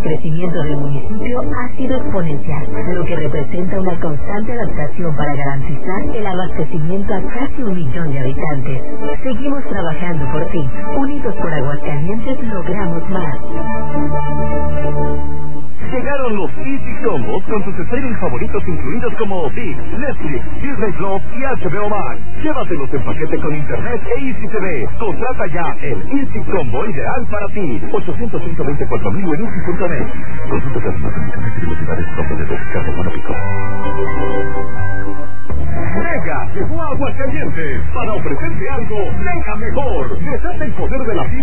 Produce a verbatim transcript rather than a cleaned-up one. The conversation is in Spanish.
crecimiento del municipio ha sido exponencial, lo que representa una constante adaptación para garantizar el abastecimiento a casi un millón de habitantes. Seguimos trabajando por ti. Unidos por Aguascalientes logramos más. Llegaron los Easy Combos con sus streaming favoritos incluidos como ViX, Netflix, Disney Plus y H B O Max. Llévatelos en paquete con internet e Easy T V. Contrata ya el Easy Combo ideal para ti. ochocientos cinco veinticuatro mil en easy punto net. Consulta las más condiciones y velocidades propias de Ricardo Monapico. Mega llegó a Aguascalientes para ofrecerte algo mega mejor. Desata el poder de la vida.